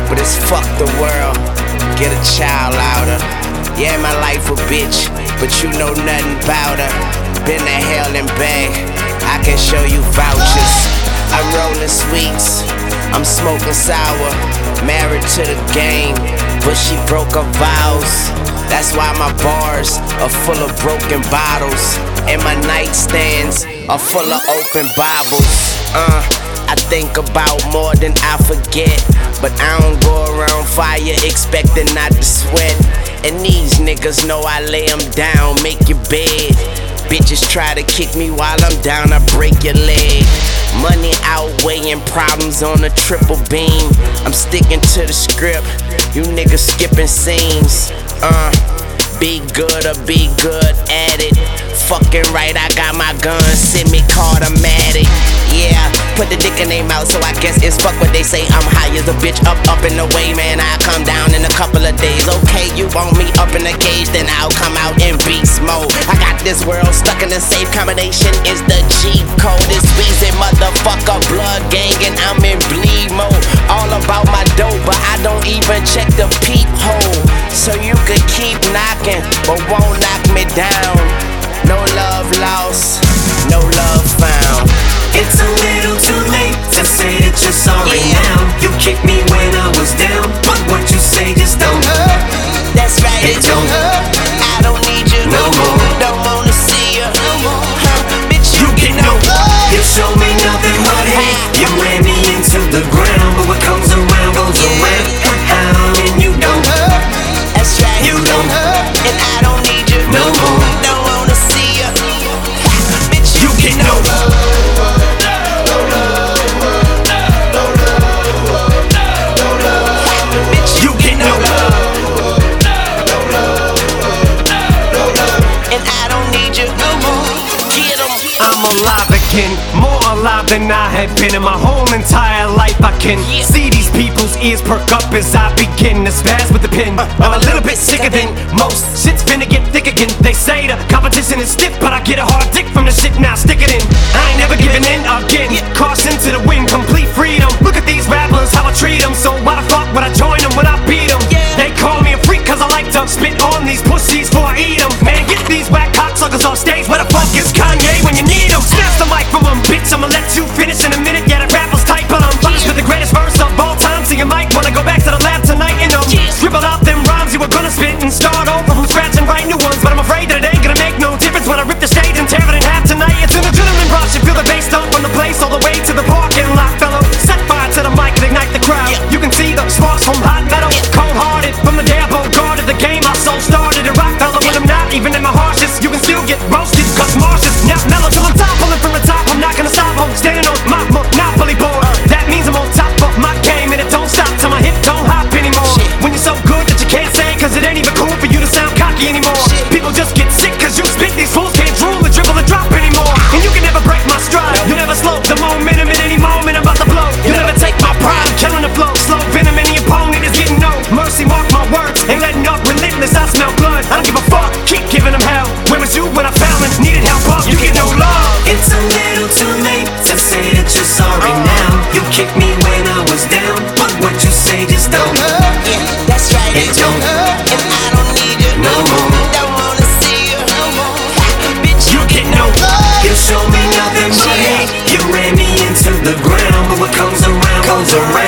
but it's fuck the world. Get a child out her. Yeah, my life a bitch, but you know nothing about her. Been to hell and back, I can show you vouchers. I'm rolling sweets, I'm smoking sour. Married to the game, but she broke her vows. That's why my bars are full of broken bottles, and my nightstands are full of open Bibles. I think about more than I forget, but I don't go around fire expecting not to sweat. And these niggas know I lay them down, make your bed. Bitches try to kick me while I'm down, I break your leg. Money outweighing problems on a triple beam. I'm sticking to the script, you niggas skipping scenes. Be good or be good at it. Fucking right, I got my gun, semi-automatic. Yeah, put the dick in their mouth, so I guess it's fuck what they say. I'm high as a bitch, up and away, man. I come down in a couple of days. Okay, you want me up in the cage, then I'll come out in beast mode. I got this world stuck in a safe combination. Is the G code? It's Weezy, motherfucker, blood gang, and I'm in bleed mode. All about my dope, but I don't even check the peephole. So you could keep knocking, but won't knock me down. No love lost, no love found. It's a little too late to say that you're sorry now. You kicked me when I was down, but what you say just don't hurt. That's right, it don't hurt. I don't need you no more. Don't wanna see you no more. Bitch, you get no love. You show me nothing but hate. You ran me into the ground, but what comes around goes around. And you don't hurt. That's right, you don't hurt. And I don't need you no more. Don't wanna see you. Bitch, you get no love. I'm alive again, more alive than I have been in my whole entire life. I can see these people's ears perk up as I begin to spaz with the pen. I'm a little bit sicker than most. Shit's finna get thick again. They say the competition is stiff, but I get a hard dick from the shit, now stick it in. I ain't never giving in again. Caution to the wind, complete freedom. Look at these rappers, how I treat them. So why the fuck would I join them when I beat them? They call me a freak cause I like to spit on these pussies before I eat them. Man, get these whack cocksuckers off stage. Where the fuck is Kanye when you need him? Snatch the mic from him, bitch, I'ma let you finish in a minute. Yeah, that rapper's tight, but I'm punished with the greatest verse of all time. So you might wanna go back to the lab tonight and scribble out them rhymes you were gonna spit and start over from scratch and write new ones. But I'm afraid that it ain't gonna make no difference when I rip the stage and tear it in half tonight. It's an adrenaline rush, you feel the bass dump from the place all the way to the parking lot, fellow. Set fire to the mic and ignite the crowd. You can see the sparks from hot metal. Cold-hearted from the day I guarded the game. I so started a rock fellow when I'm not even in my harshest. You can still get roasted cause Marcia's now mellow till I'm top. Pulling from the top, I'm not gonna stop. I'm standing on my monopoly board. That means I'm on top of my game, and it don't stop till my hip don't hop anymore. When you're so good that you can't say, cause it ain't even cool for you to sound cocky anymore. People just get sick cause you spit. These fools can't drool or dribble or drop anymore. And you can never break my stride. You never slow the momentum at any moment I'm about to blow. You never take my pride. I'm killing the flow. Slow venom, any opponent is getting no mercy. Mark my words, ain't letting up. Relentless, I smell blood. I don't give a fuck, keep giving them hell. Where was you when I fell and needed help up? You get no love. It's a little too late to say that you're sorry now. You kicked me when I was down, but what you say just don't hurt. Yeah, that's right, it don't hurt. And I don't need you no more. Don't wanna see you no more. Bitch, you get no love. You show me nothing but hate. You ran me into the ground, but what comes around goes around.